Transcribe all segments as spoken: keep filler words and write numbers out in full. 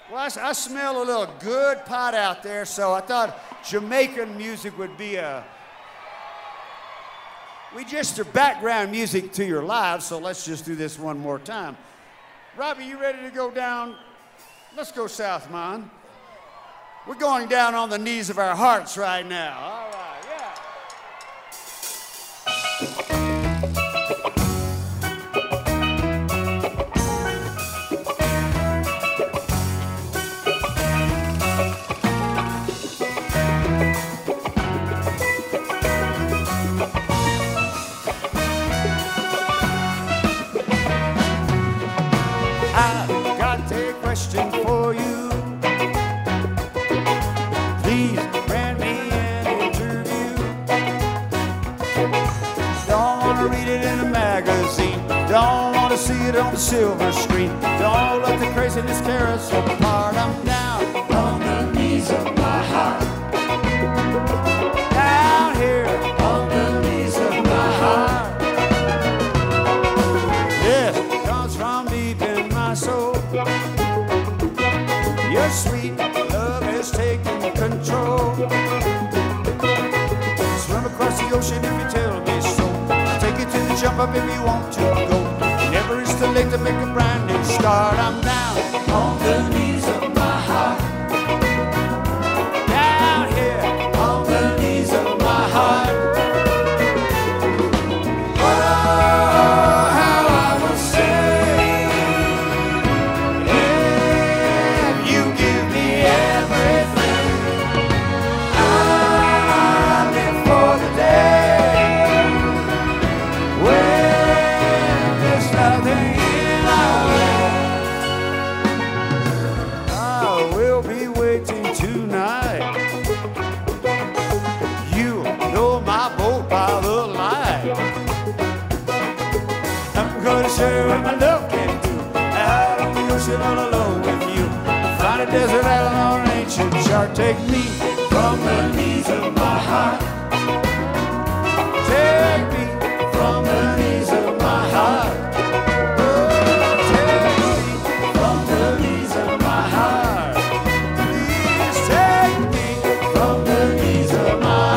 Well, I, I smell a little good pot out there, so I thought Jamaican music would be a... We just are background music to your lives, so let's just do this one more time. Robbie, you ready to go down? Let's go south, man. We're going down on the knees of our hearts right now. All right, yeah. I've got a question for you. Please grant me an interview. Don't want to read it in a magazine. Don't want to see it on the silver screen. Don't let the craziness tear us apart. I'm down on the knees of my heart. Down here on the knees of my heart. This comes from deep in my soul. Your sweet love has taken control. Swim across the ocean if you tell me so. I'll take you to the jump up if you want to go. Never is too late to make a brand new start. I'm down on the knees of my heart. Down here on the knees of my heart. Share what my love can do. Out on the ocean all alone with you. Find a desert island on an ancient chart. Take me from the knees of my heart. Take me from the knees of my heart. Oh, take me from the knees of my heart. Please take me from the knees of my heart.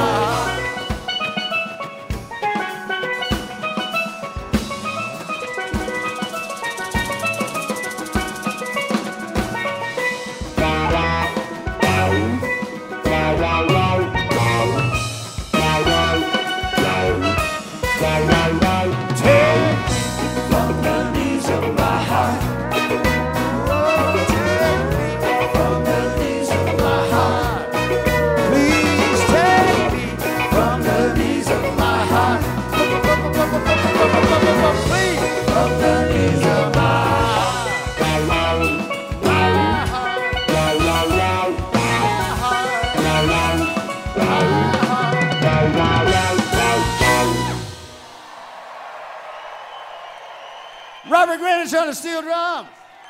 Robert Greenwich on the steel drum.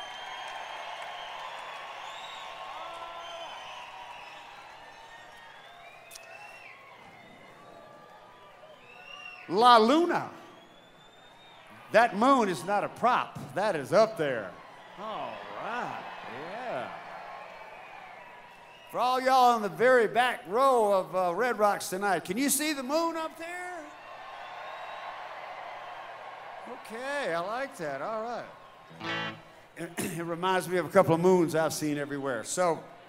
La Luna. That moon is not a prop. That is up there. All right, yeah. For all y'all in the very back row of uh, Red Rocks tonight, can you see the moon up there? Okay, I like that. All right. It reminds me of a couple of moons I've seen everywhere. So.